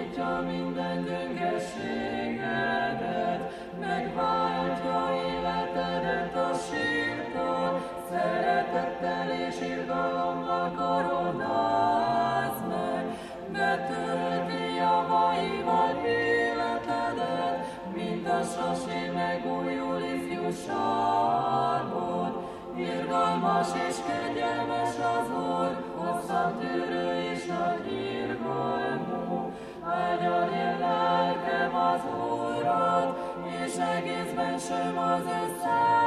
meggyógyítja minden gyengeségedet, megváltja életedet a sírtól, szeretettel és irgalommal koronáz meg, betölti javaival életedet, mint a sasi megújul ifjúságod. Irgalmas és kegyelmes az Úr, hosszan tűrő és nagy irgalmú. Áldja lelkem az Urat, és egész bensőm az össze